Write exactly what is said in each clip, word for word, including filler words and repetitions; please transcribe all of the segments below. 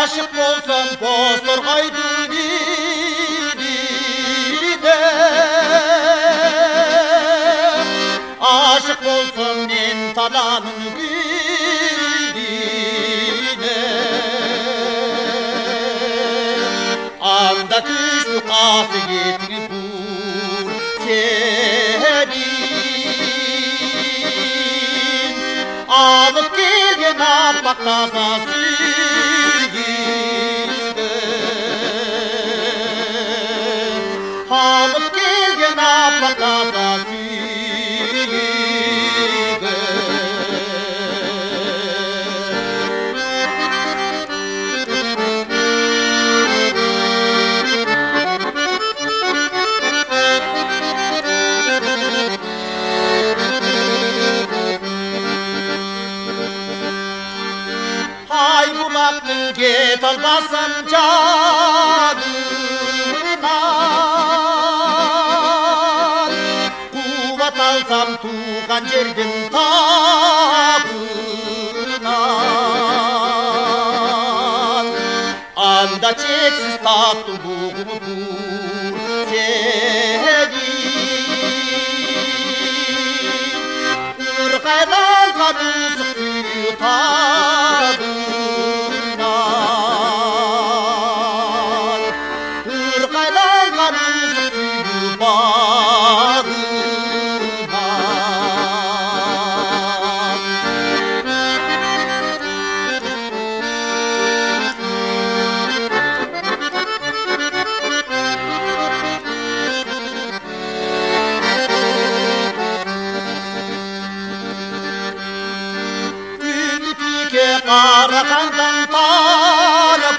Aşık bolsam Boztorgay'dın birine, aşık bolsam men talanın gülüne. Anda kışlı kası getirip vur senin, alıp gelgen appak tasası alıp gelgen appak tasası. Hay bulaktın get almasam canından, kuvat alsam tuğan жерден табынан, анда чексиз таптым бугулуп сени. Ыргайланган ысык сүйүү тагынан, ыргайланган ысык сүйүү багынан. Каракандан тарып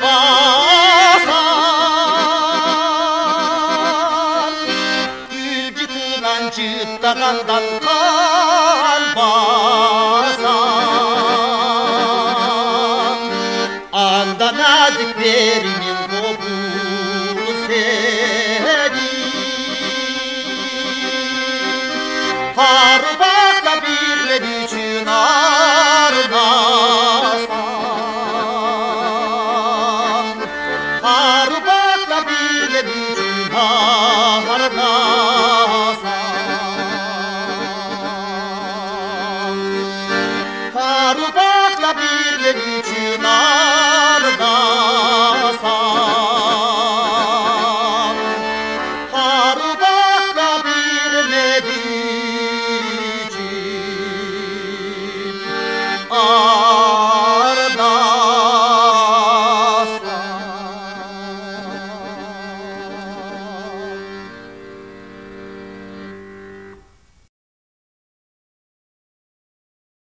басам, гүл жытынан жыттагандан кан басам, анда назик беримен кобул сени. Арбакта бирген үчүн арнасам, арбакта бирген үчүн